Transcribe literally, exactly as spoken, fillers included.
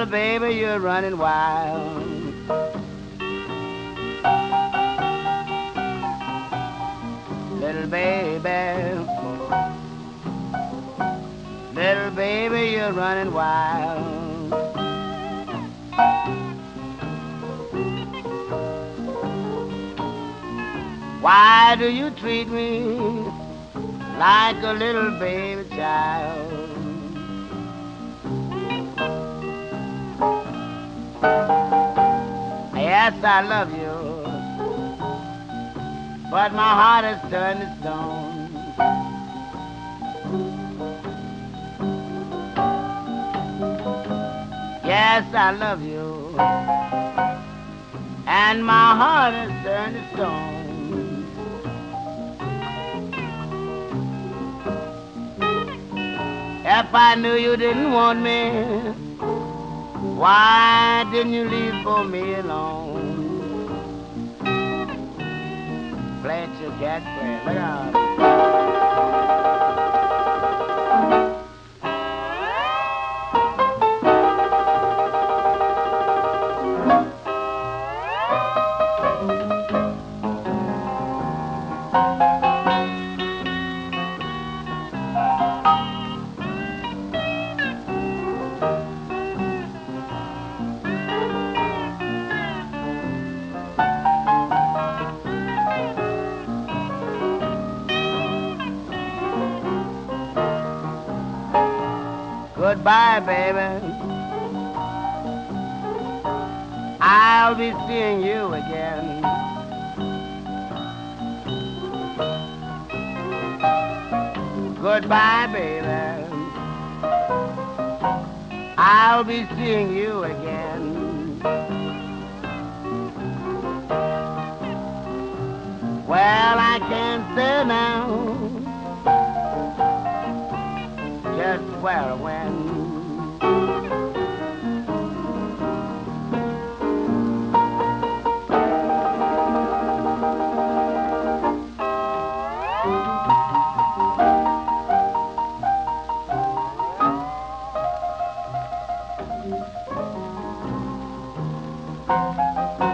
baby, you're running wild. Little baby, little baby, you're running wild. Why do you treat me like a little baby child? Yes, I love you, but my heart has turned to stone. Yes, I love you, and my heart has turned to stone. If I knew you didn't want me, why didn't you leave for me alone? Play it, your cat, play it. Look out. Goodbye, baby. I'll be seeing you again. Goodbye, baby. I'll be seeing you again. Well, I can't say now just where or when. Thank you.